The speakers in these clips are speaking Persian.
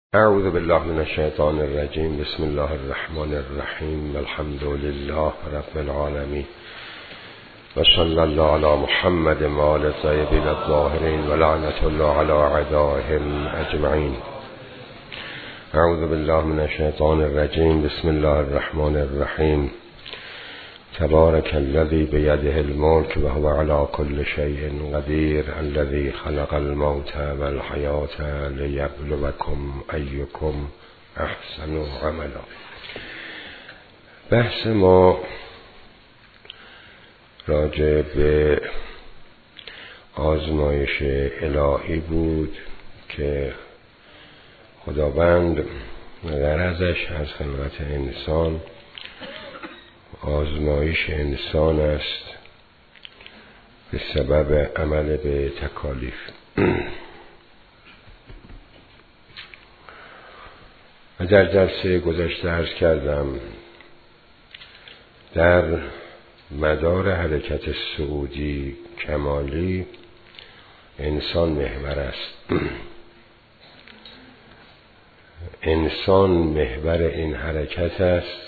اعوذ بالله من الشیطان الرجیم. بسم الله الرحمن الرحیم. الحمد لله رب العالمین و صلی الله علی محمد و آل الطیبین الطاهرین و لعنت الله علی اعدائهم اجمعین. اعوذ بالله من الشیطان الرجیم. بسم الله الرحمن الرحیم. تبارک الذی بیده الملک و هو علی کل شیء قدیر الذی خلق الموت والحیاة لیبلوکم ایکم احسن عملا. بحث ما راجع به آزمایش الهی بود که خداوند غرضش از خلقت انسان آزمایش انسان است به سبب عمل به تکالیف. و در جلسه گذشته عرض کردم در مدار حرکت سعودی کمالی انسان محور است. انسان محور این حرکت است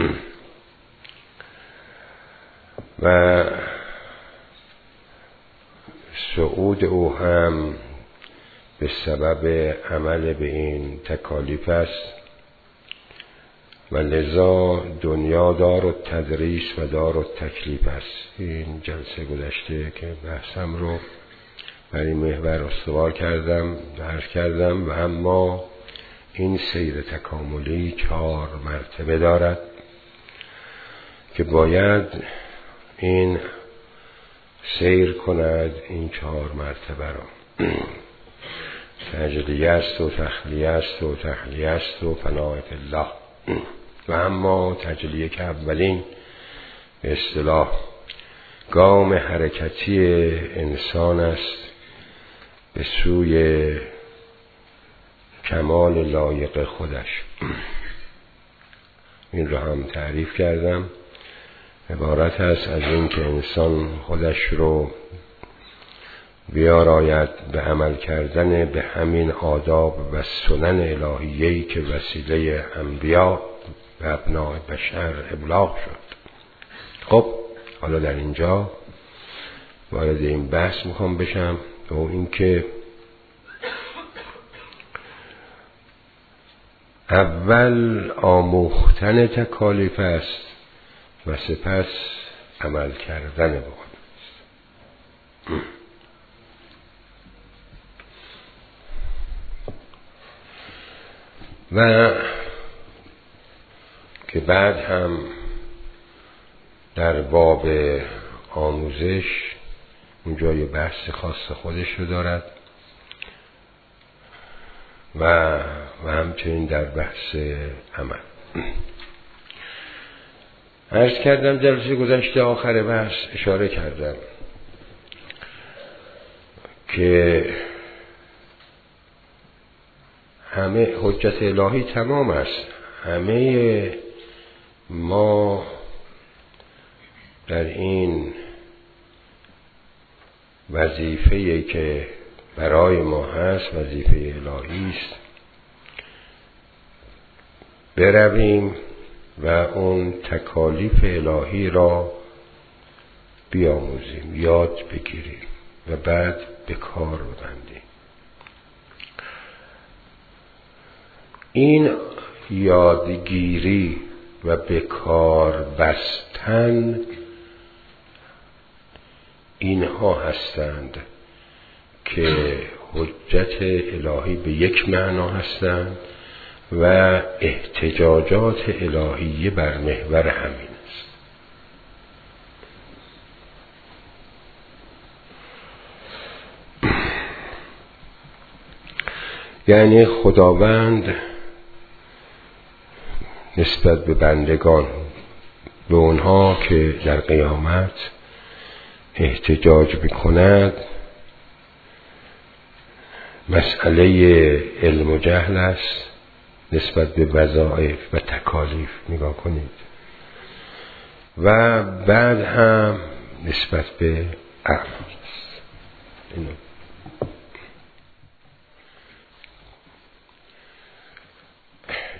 و صعود او هم به سبب عمل به این تکالیف است و لذا دنیا دار التدریس و دار التکلیف است. این جلسه گذشته که بحثم رو بر این محور استوار کردم درس کردم و اما این سیر تکاملی 4 مرتبه دارد که باید این سیر کند این 4 مرتبه را. تجلیه است و تخلیه است و تحلیه است و فناء الله. و اما تجلیه که اولین به اصطلاح گام حرکتی انسان است به سوی کمال لایق خودش. این را هم تعریف کردم. عبارت است از این که انسان خودش رو بیاراید به عمل کردن به همین آداب و سنن الهیه‌ای که وسیله انبیا و ابناء بشر ابلاغ شد. خب حالا در اینجا وارد این بحث میخوام بشم و این که اول آموختن تکالیف است و سپس عمل کردن به آن. و که بعد هم در باب آموزش اونجا یه بحث خاص خودش رو دارد و همچنین در بحث عمل. عرض کردم جلسه گذشته آخر بحث اشاره کردم که همه حجت الهی تمام است. همه ما در این وظیفه‌ای که برای ما هست، وظیفه الهی است، برویم و اون تکالیف الهی را بیاموزیم، یاد بگیریم و بعد به کار ببندیم. این یادگیری و به کار بستن اینها هستند که حجت الهی به یک معنا هستند و احتجاجات الهیه بر محور همین است. یعنی خداوند نسبت به بندگان، به اونها که در قیامت احتجاج بکند، مسئله علم و جهل است نسبت به وظایف و تکالیف. نگاه کنید. و بعد هم نسبت به عقل است.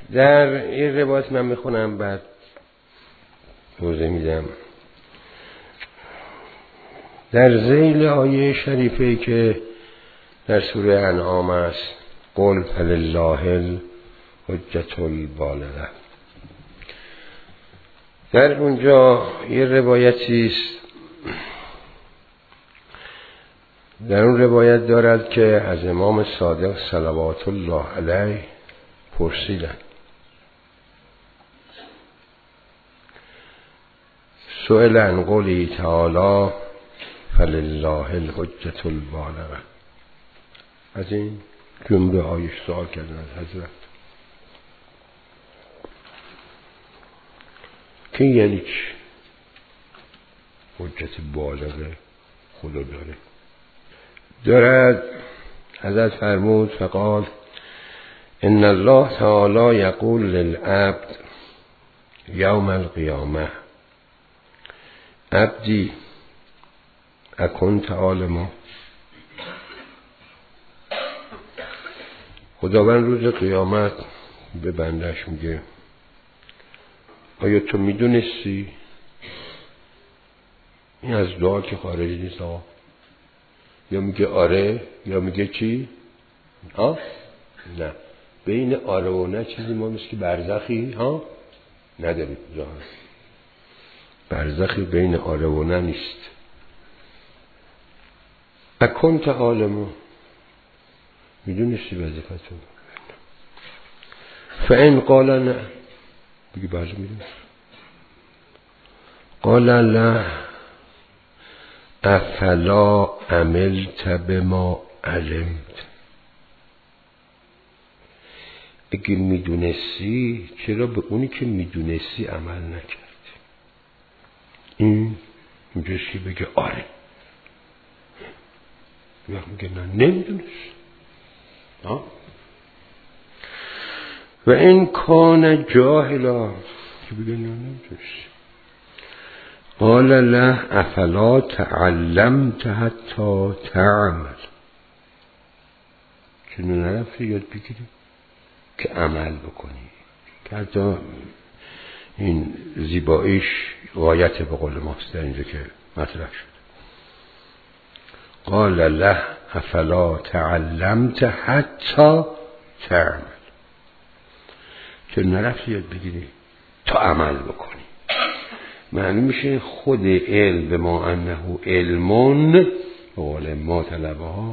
در این روایت من میخونم بعد توضیح میدم. در ذیل آیه شریفه که در سوره انعام است، قل فلله الحجة البالغه، در اونجا یه روایتی است. در اون روایت دارد که از امام صادق صلوات الله علیه پرسیدند: سئل عن قوله تعالی فلله الحجة البالغه، از این جمله آیش سوال کردن از حضرت که یعنی چی حجت بالغه خدا دارد. حضرت فرمود فقال ان الله تعالی یقول للعبد یوم القیامه عبدی اکنت عالما. خداوند روز قیامت به بندش میگه آیا تو میدونستی؟ این از دعا که خارج نیست آقا. یا میگه آره یا میگه چی؟ نه. بین آره و نه چیزی ما مثل که برزخی نداریم. برزخی بین آره و نه نیست. اکنت عالمو، میدونستی وظیفتو؟ فان قال نه، بگی بله میدونست. قال لا افلا عملت بما علمت، اگه میدونستی چرا به اونی که میدونستی عمل نکردی؟ این اینجاست که بگه آره، یا میگه نه نمیدونست. و این کان جاهلا، که بگه نه نمیدونست. قال لا افلا تعلمت حتی تعمل، چون نرفتی یاد بگیری که عمل بکنی، که حتی این زیباییش غایت به قول ماست در اینجا که مطرح شد. قال لا افلا تعلمت حتی تعمل، چون نرفتی یاد بگیری تا عمل بکنی. معنی میشه خود علم به ما انه علمون، به قول ما طلبه ها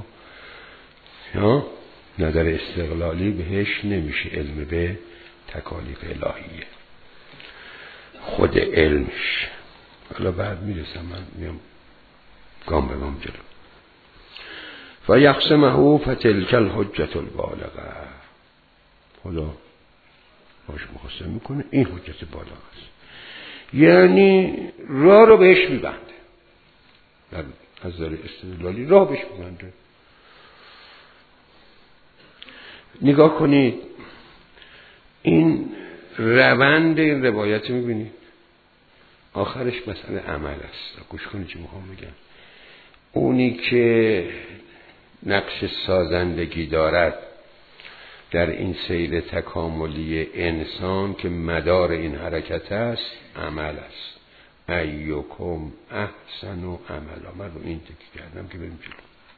نظر استقلالی بهش نمیشه علم به تکالیف الهیه، خود علمش. حالا بعد میرسم، من میام گام به گام جلو. و یقسمه فتلک الحجة البالغه، خدا باش مقسم میکنه این حجت بالغه است، یعنی راه رو بهش میبنده. در از نظر استدلالی راه بهش میبنده. نگاه کنید این روند این روایت میبینید، آخرش مسئله عمل است. گوش کنید چی میخوام بگم. اونی که نقش سازندگی دارد در این سیر تکاملی انسان که مدار این حرکت است، عمل است. ایوکم احسن و عملا. من رو این تکی کردم که بریم جلو.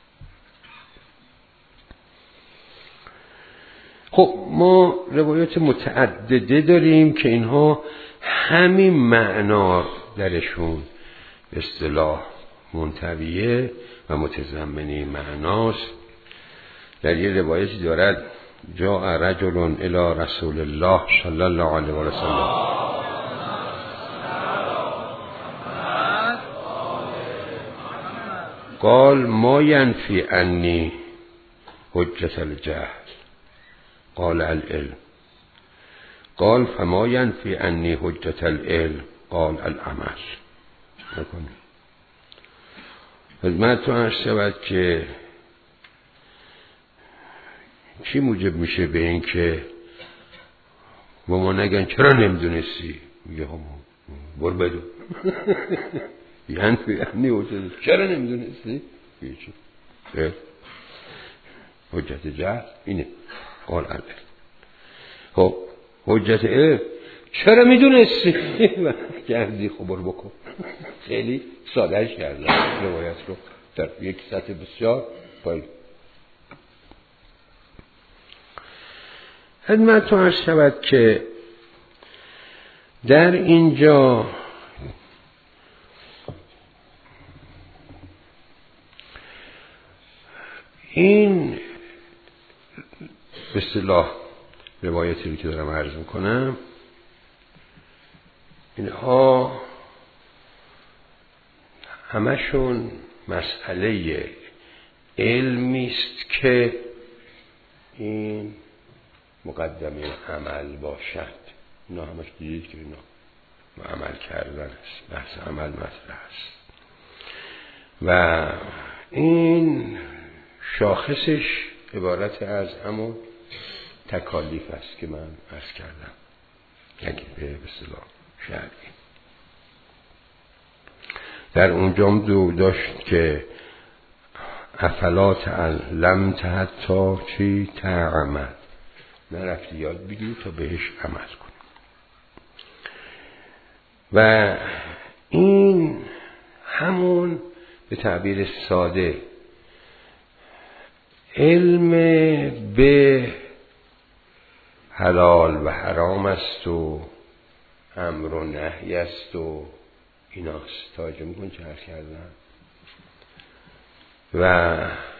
خب ما روایات متعدده داریم که اینها همین معنا درشون به اصطلاح منطویه و متضمنه معناست. در یه روایتی دارد جاء رجل الی رسول الله صلی الله علیه و سلم قال ما ینفی عنی حجة الجهل قال العلم قال فما ینفی عنی حجة العلم قال العمل. نکنید خدمتتون عرض شود که چی موجب میشه به این که با ما نگن چرا نمیدونستی؟ میگه همون برو بدون یعنی چرا نمیدونستی؟ میگه چی؟ حجت جهل اینه قال العلم. خب حجت علم چرا میدونستی؟ گردی خبر بکن. خیلی سادهش کردن روایت رو در یک سطح بسیار پایین. خدمتتون عرض شود که در اینجا این به اصطلاح روایتی رو که دارم عرض میکنم، اینها همشون مسئله علمی است که این مقدمه عمل باشد. اینا همش دیدید که اینا عمل کردن است، بحث عمل مطرح است و این شاخصش عبارت از همون تکالیف است که من عرض کردم، یعنی به اصطلاح شرعی. در اونجا دو داشت که افلا تعلم حتی چی تعمل، نرفتی یاد بگیری تا بهش عمل کنی. و این همون به تعبیر ساده علم به حلال و حرام است و امر و نهی است و ایناست. توجه میکنی چه عرض کردم؟ و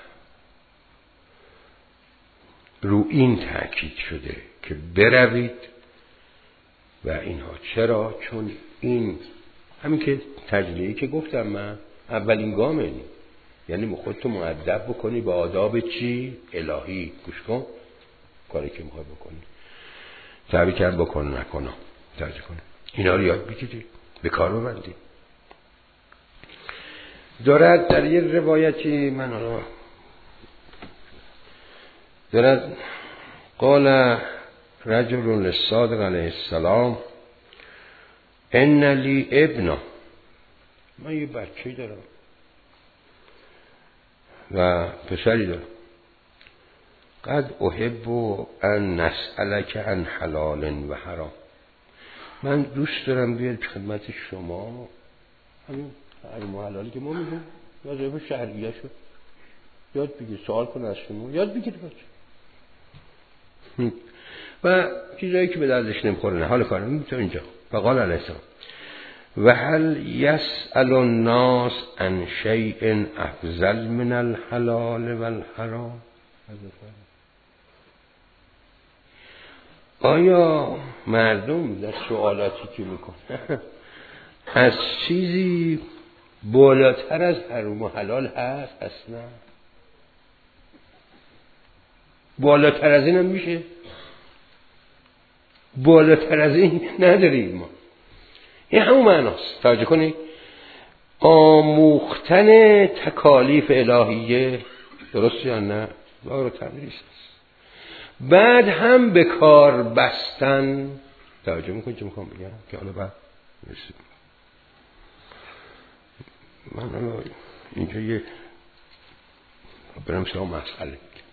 رو این تأکید شده که بروید و اینها. چرا؟ چون این همین که تجلیه که گفتم من اولین گامه، یعنی خودتو مؤدب بکنی با آداب چی؟ الهی. گوش کن کاری که میخوای بکنی، تعبیر کرد بکن نکنم توجه کن، اینا رو یاد بگیری، به کار ببندی. دارد در یه روایتی من حالا دارد قال رجل للصادق علیه السلام ان لی ابنا، من یه بچه‌ای دارم و پسری دارم، قد احب ان نسألک عن حلال و حرام، من دوست دارم بیاد خدمت شما همین حرام و حلالی که ما میگیم وظایف شرعیه شد یاد بگیر، سوال کن از شما یاد بگیر بچه و چیزایی که به دردش نمیخوره نه حال کارم میتونه اینجا. فقال علیه السلام و هل یسأل الناس عن شیء افضل من الحلال و الحرام، آیا مردم در سوالاتی که میکنن از چیزی بالاتر از حرام و حلال هست؟ اصلا بالاتر از این هم میشه؟ بالاتر از این نداریم ما. این همون معناست. توجه کنید، آموختن تکالیف الهیه، درست یا نه؟ دار تدریس است. بعد هم به کار بستن. توجه میکنید چه میخوام بگم که حالا بعد میرسیم. من حالا اینجا یه برم شما مسئله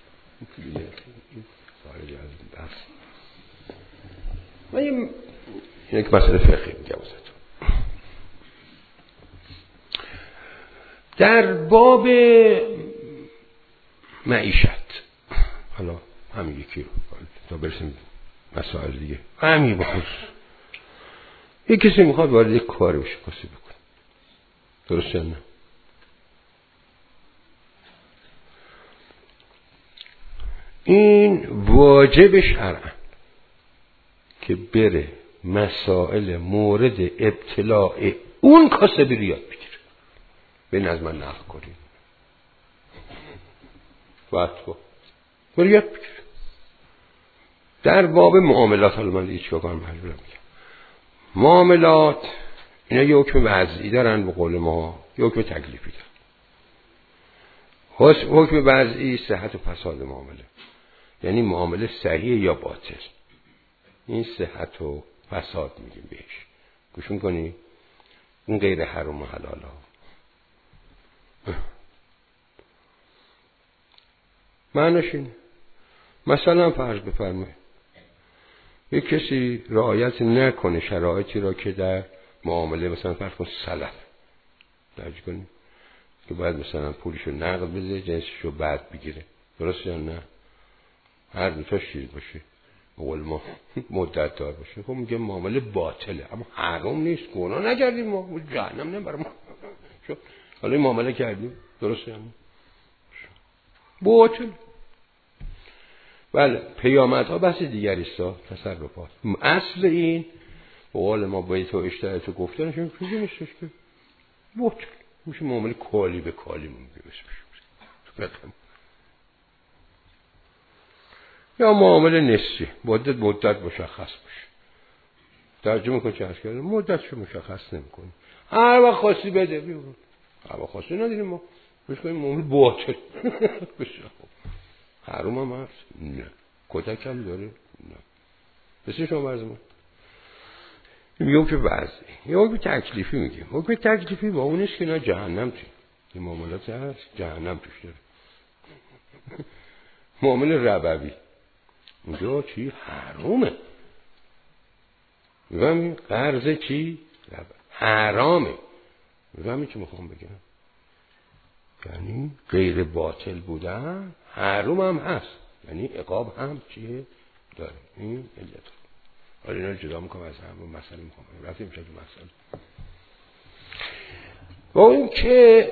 خارج از بحث من یک مسئله فقهی میگم در باب معیشت. حالا همین یکی رو تا برسیم مسائل دیگه همین بخصوص یک کسی میخواد وارد یک کاری بشه کسی بکنه، درست یا نه؟ این واجب شرعن که بره مسائل مورد ابتلاع اون کاسبی رو یاد بگیره. بین از من نقل کنید فتوا برو یاد بگیره. در باب معاملات، حالا من دیگه چیکار کنم مجبورم میگم معاملات اینا یه حکم وضعی دارن، به قول ما یه حکم تکلیفی دارن. حکم وضعی صحت و فساد معامله، یعنی معامله صحیح یا باطل، این صحت و فساد میگیم بهش. گوش میکنی؟ این غیر حرام و حلال ها. معنیش اینه مثلا فرض بفرمایید یک کسی رعایت نکنه شرایطی را که در معامله مثلا فرض کن سلف درج کنیم که باید مثلا پولشو نقد بده جنسشو بعد بگیره، درست یا نه؟ هر دو تا چیز باشه اول ما مدت دار باشه، خب میگه معامله باطله اما حرام نیست، گناه نکردیم ما، جهنم نمیبرم ما. حالا این معامله کردیم، درست یا نه؟ باطل. بله پیامدها بحث دیگری است، تصرفات. اصل این قول ما باید تو اشتراط گفتنشون چیزی نیستش که باطل میشه، معامله کالی به کالی ممکنه بشه یا معامله نسبی مدت مشخص باشه. ترجمه کن چه هست کرده مدتشو مشخص نمی‌کنی، هر وقت خواستی بده بیرون، هر وقت خواستی نداریم ما بهش کنیم معامله باطل بشه. حرام هم هست؟ نه. کتک هم داره؟ نه. بسید شما برز ما میگم که بعضی یه حکم تکلیفی میگیم. حکم تکلیفی با اونش که نه جهنم توی این معاملات هست، جهنم توش داره. معامله ربوی اونجا چی؟ حرامه. میگم قرض چی؟ حرامه. میگم چی میخوام بگم؟ یعنی غیر باطل بودن حرام هم هست، یعنی عقاب هم چیه داره. این علت. حالا اینا جدا میکنم از همون مسئله میخوام رفتیم شد مسئله با این که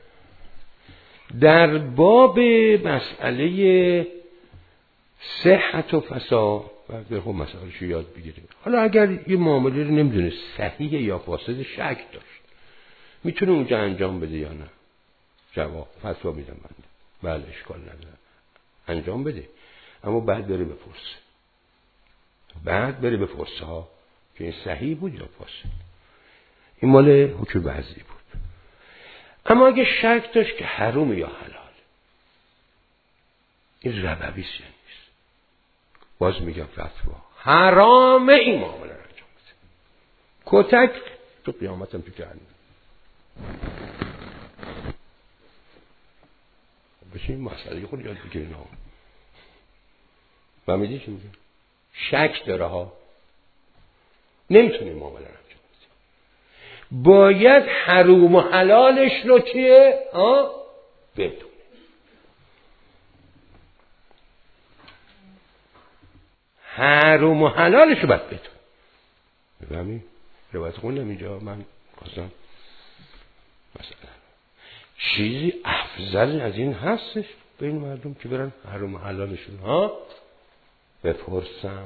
در باب مسئله صحت و فساد و خب مسئلهشو یاد بگیریم. حالا اگر یه معامله رو نمیدونه صحیح یا فاسد شک داشت میتونه اونجا انجام بده یا نه؟ جواب فتوا میدم من بله اشکال نداره انجام بده، اما بعد بره بپرسه ها که این صحیح بود یا فاسد. این مال حکم بعضی بود. اما اگه شک داشت که حرام یا حلال، این ربویست یا نیست، باز میگم فتوا حرامه این معامله رو انجام بده. کتک تو قیامتم تو جهنم. بشین مسئله خود یاد بگیرین ها. فهمیدی چی میگم؟ شک داره ها، نمیتونه معامله رو انجام بده. باید حرام و حلالش رو چیه؟ بدونه. حرام و حلالش رو باید بدونه. بفهمی؟ روایت خوندم اینجا من خواستم مثلا چیزی افضل از این هستش بین مردم که برن حرام و حلالشون بپرسن.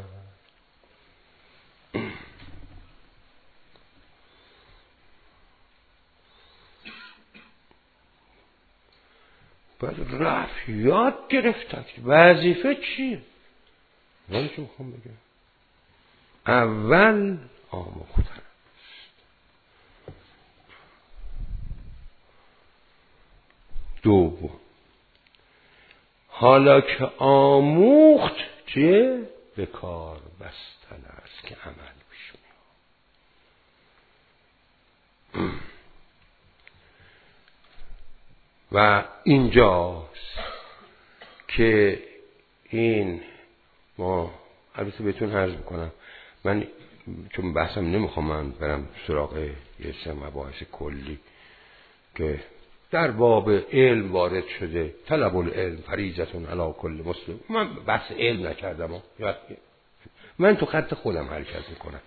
باید رفت یاد گرفتن وظیفه چیه؟ من چه میخوام بگم؟ اول آموختن، دوم حالا که آموخت چیه؟ به کار بستن است که عمل پیش میاد. و اینجاست که این ما البته بهتون عرض میکنم من چون بحثم نمیخوام من برم سراغ یه سه مباحث کلی که در باب علم وارد شده، طلب العلم فریضة علی کل مسلم. من بحث علم نکردم، من تو خط خودم حرکت میکنم،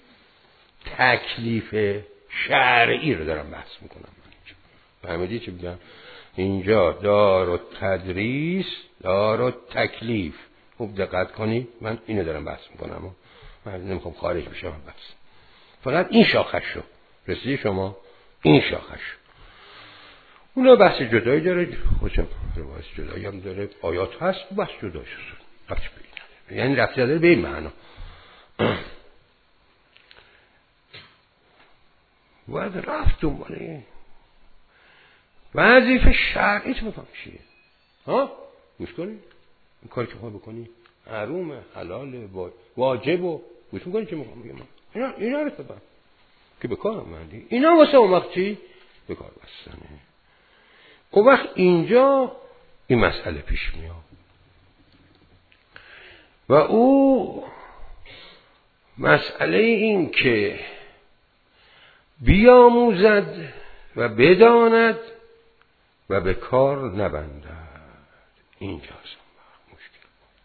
تکلیف شرعی رو دارم بحث میکنم. من اینجا فهمیدی چی میگم؟ اینجا دار و تدریس، دار و تکلیف. خوب دقت کنی من اینو دارم بحث میکنم، من نمیخوام خارج بشم بحث. فقط این شاخش رو رسیدی شما، این شاخش اونا بحث جدایی داره، خودشم روایت جدایی هم داره، آیات هست بحث جدایی شد بحث بگیره، یعنی رفتی داره به این معنا. باید رفت دنباله وظیفه شرعیت میکنم چیه؟ گوش کنی این کاری که خواهی بکنی حرومه حلاله واجب و گوش میکنی چه میخوام بگم من اینا رو ببن که به کار آمدی، اینا واسه اون وقت چی؟ به کار بستنه. اون وقت اینجا این مسئله پیش میاد و او مسئله این که بیاموزد و بداند و به کار نبندد، اینجاست مشکل.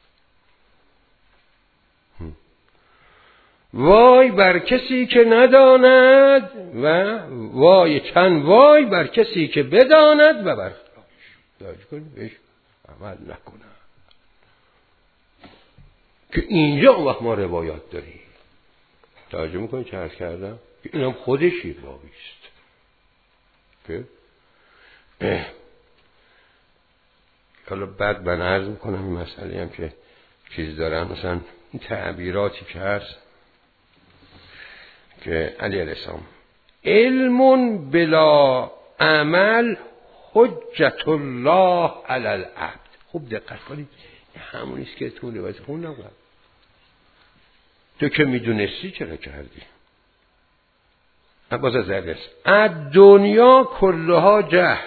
وای بر کسی که نداند و وای چند وای بر کسی که بداند و بر بهش عمل نکنه. که اینجا اون وقت ما روایات داریم. توجه میکنید چه عرض کردم؟ که اینم خودش یک بابیست که حالا بعد من عرض میکنم این مسئله هم که چیز دارم، مثلا این تعبیراتی که هست که علی علیه السلام علم بلا عمل حجت الله علی العبد. خوب دقت کنید، همونیست که تو روایت خوندم. تو که میدونستی چرا کردی؟ باز از درس الدنیا کلها جهل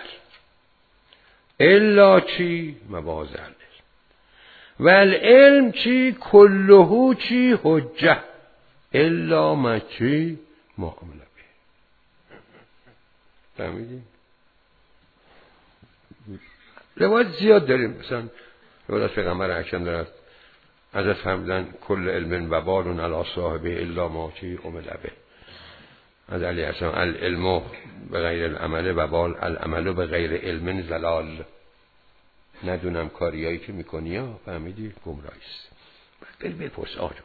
الا چی مبازل و العلم چی کلهو چی حجه الا ما چی معامله به. فهمیدی؟ روایت زیاد داریم، مثلا روایت پیغمبر اکرم دارد ازت فهمیدن کل علم و بالون علی صاحبه الا ما چی عمل به. از علی السلام العلم به غیر العمل و بال العمل به غیر علم زلال. ندونم کاریایی که میکنی ها، فهمیدی؟ گمراهیست. بری بپرس آجا.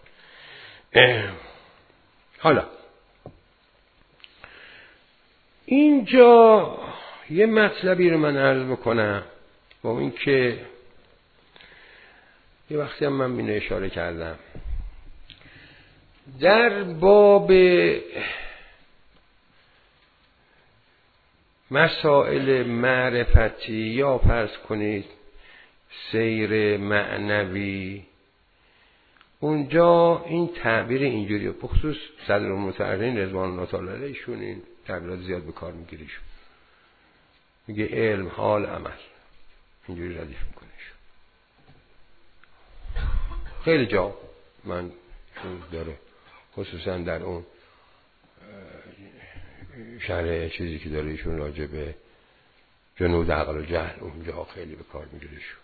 حالا اینجا یه مطلبی رو من عرض بکنم، با این که یه وقتی هم من اینو اشاره کردم در باب مسائل معرفتی یا فرض کنید سیر معنوی، اونجا این تعبیر اینجوری بخصوص صدرالمتحرین رضوان الله تعالی علیهشون این تعبیرات زیاد به کار میگیریشون، میگه علم حال عمل، اینجوری ردیف میکنه. خیلی جا من داره، خصوصا در اون شرح چیزی که داره ایشون راجع به جنود عقل و جهل، اونجا خیلی به کار میگیره شو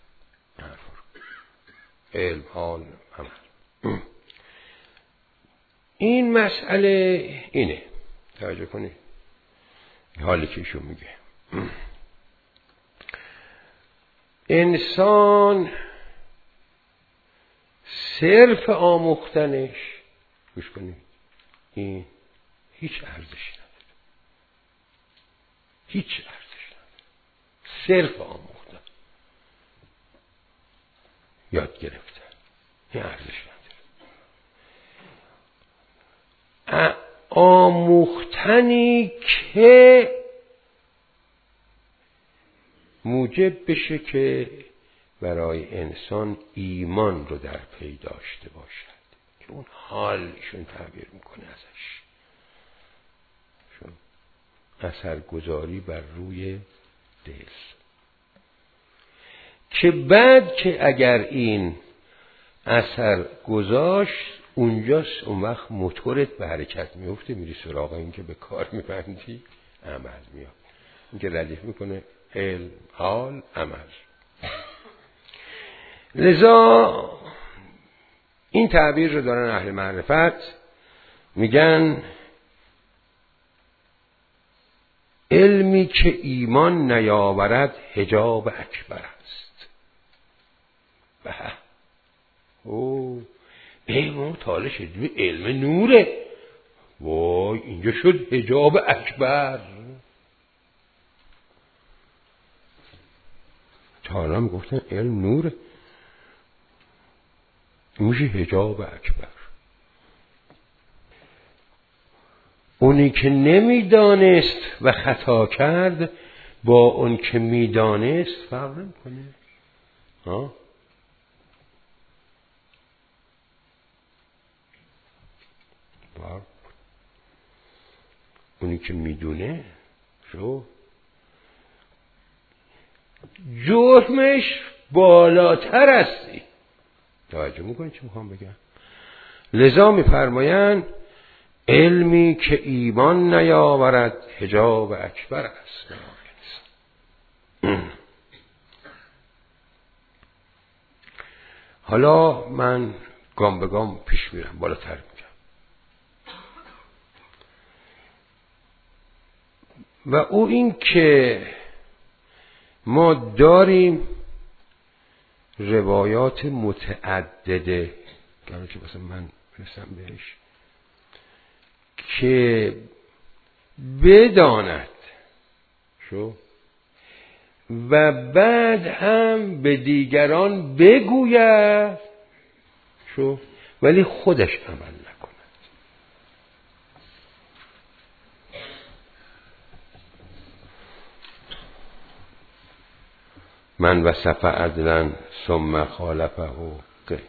علم حال عمل. این مسئله اینه، توجه کنید حالی که ایشون میگه انسان صرف آموختنش، گوش کنید، این هیچ ارزشی نداره، هیچ ارزشی نداره. صرف آموختن، یاد گرفتن، این ارزش نداره. آموختنی که موجب بشه که برای انسان ایمان رو در پی داشته باشد، که اون حالشون تعبیر میکنه ازش، چون اثرگذاری بر روی دل، که بعد که اگر این اثر گذاشت اونجاست اون وقت موتورت به حرکت میفته، میری سراغ این که به کار میبندی، عمل میاد. این که ردیف میکنه علم حال عمل. لذا این تعبیر رو دارن اهل معرفت، میگن علمی که ایمان نیاورد حجاب اکبر است. ما تاله شدیم علم نوره، وای اینجا شد حجاب اکبر. تاله گفتن علم نوره، میشه حجاب اکبر. اونی که نمیدانست و خطا کرد با اون که میدانست فرق نمیکنه. اونی که میدونه شو جرمش بالاتر هستی. توجه میکنی چی میخوام بگم؟ لذا می‌فرمایند علمی که ایمان نیاورد حجاب اکبر است. حالا من گام به گام پیش میرم، بالاتر میگم. و او این که ما داریم روایات متعدده که مثلا من برسم بهش که بداند و بعد هم به دیگران بگوید ولی خودش عمل نکند. من وصف عدلا ثم خالفه قهش.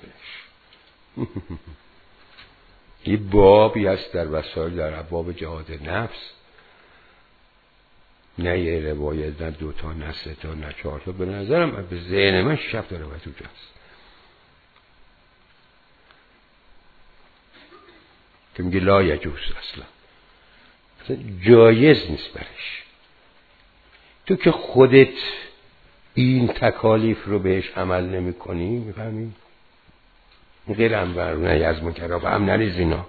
یه بابی هست در وسائل در ابواب جهاد نفس، نه یه روایت، نه 2 تا، نه 3 تا، نه 4 تا. به نظرم به ذهن من 6 تا روایت اونجاست که میگه لا یجوز، اصلا جایز نیست برش. تو که خودت این تکالیف رو بهش عمل نمی کنی، میفهمی؟ غیر انبر نه از منکر و هم نریز اینا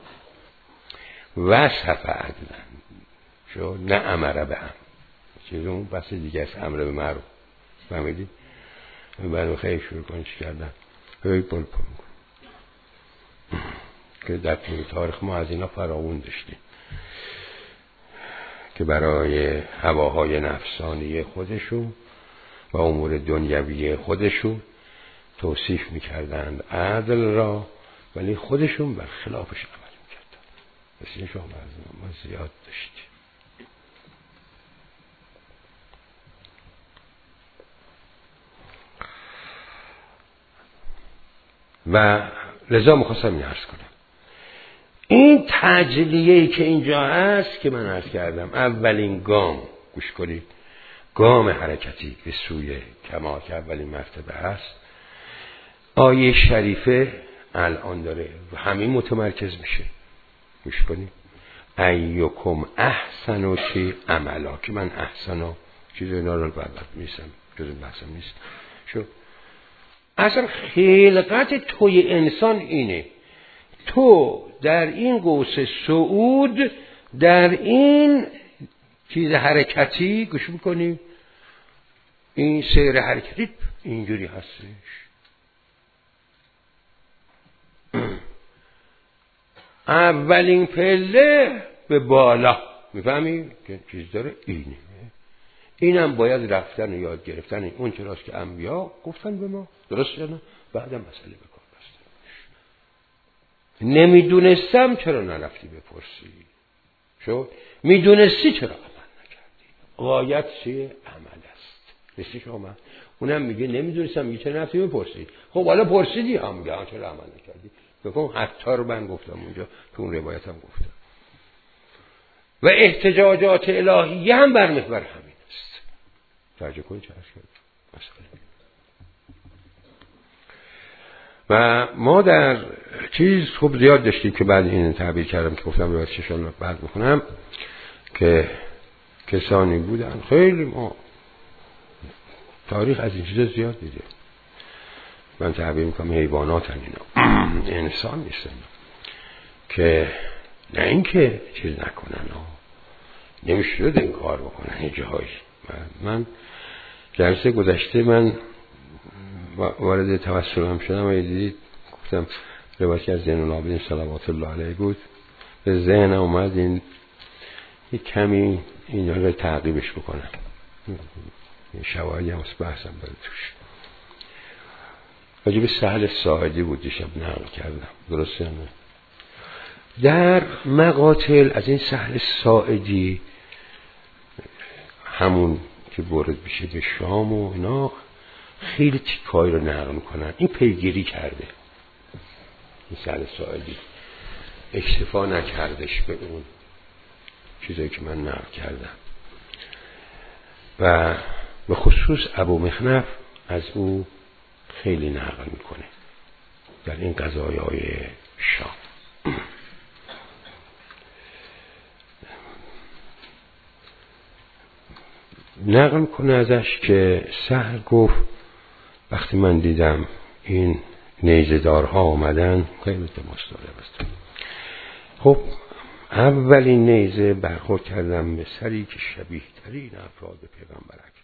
وصف عدلن شو نه امره به هم چیز اون بس دیگه است. امر به معروف، فهمیدی؟ برای خیلی شروع کنی چی کردن هی پل که در طول تاریخ ما از اینا فراوون داشتیم که برای هواهای نفسانی خودشون و امور دنیوی خودشون توصیف میکردند عدل را، ولی خودشون بر خلافش عمل میکردن. پس این شما ما زیاد داشتیم. و لذا میخواستم این عرض کنم این تجلیه‌ای که اینجا هست که من عرض کردم اولین گام، گوش کنید، گام حرکتی به سوی کمال که اولین مرتبه هست، آیه شریفه الان داره و همین متمرکز میشه. گوش کنید ایکم احسن چی عملا، که من احسن چیز اینا رو بعد میسم جز بحثم نیست. شو اصلا خلقت توی انسان اینه، تو در این قوس صعود، در این چیز حرکتی گوش میکنی، این سیر حرکتی اینجوری هستش. اولین پله به بالا، میفهمی که چیز داره اینه. اینم باید رفتن و یاد گرفتن اون چراست که انبیا گفتن به ما، درست یا نه؟ بعدم مسئله بکن بستن. نمیدونستم چرا نرفتی بپرسی؟ شو میدونستی چرا عمل نکردی؟ غایت چیه؟ عمل است. رسی شما اونم میگه نمیدونستم، میگه چرا نرفتی بپرسی؟ خب حالا پرسیدی، هم میگه چرا عمل نکردی؟ بکن حتی رو من گفتم اونجا تو اون روایتم گفتم. و احتجاجات الهیه هم بر محور همین است. توجه کنید چه شد مسئله. و ما در چیز خوب زیاد داشتیم که بعد این تعبیر کردم که گفتم روایت چشان بعد میخونم که کسانی بودن خیلی ما تاریخ از این چیزا زیاد دیدیم. من تعبیر میکنم حیوانات اینا انسان نیستن که نه اینکه چیز نکنن نمیشد این کار بکنن. یه جایی من جلسه گذشته من وارد توسلم شدم و دیدید گفتم روایت از زین العابدین صلوات الله علیه بود، به ذهن اومد این یک کمی اینا رو تعقیبش بکنم. این شواهدی هم از بحثم داره توش. واجب سهل ساعدی بود دیشب نقل کردم، درسته نه؟ در مقاتل از این سهل ساعدی همون که وارد بشه به شام و اینا خیلی تیکایی رو نقل میکنن. این پیگیری کرده، این سهل ساعدی اکتفا نکردش به اون چیزایی که من نقل کردم و به خصوص ابو مخنف از او خیلی نقل میکنه در این قضایای شام. نقل کنه ازش که سهل گفت وقتی من دیدم این نیزه دارها آمدن، قیمت مستعارب است، خب اولین نیزه برخورد کردم به سری که شبیه ترین افراد پیغمبر